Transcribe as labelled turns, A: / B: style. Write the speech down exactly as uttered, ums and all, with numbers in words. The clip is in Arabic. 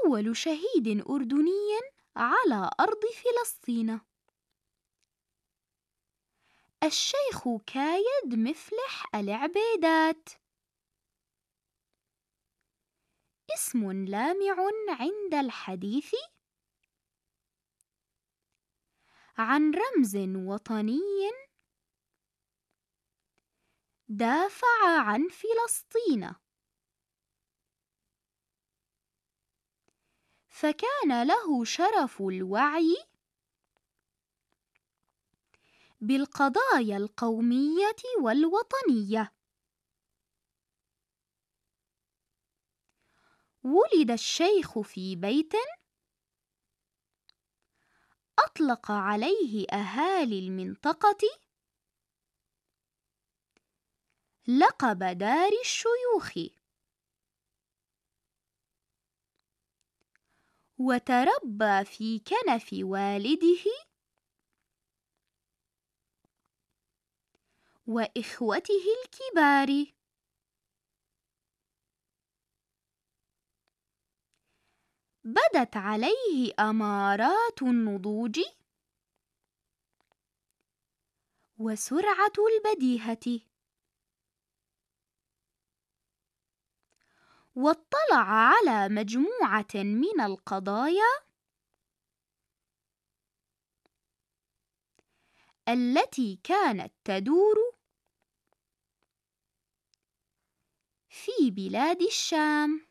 A: أول شهيد أردني على أرض فلسطين. الشيخ كايد مفلح العبيدات. اسم لامع عند الحديث عن رمز وطني دافع عن فلسطين، فكان له شرف الوعي بالقضايا القومية والوطنية. ولد الشيخ في بيت أطلق عليه أهالي المنطقة لقب دار الشيوخ، وتربى في كنف والده وإخوته الكبار. بدت عليه أمارات النضوج وسرعة البديهة، واطلع على مجموعة من القضايا التي كانت تدور في بلاد الشام.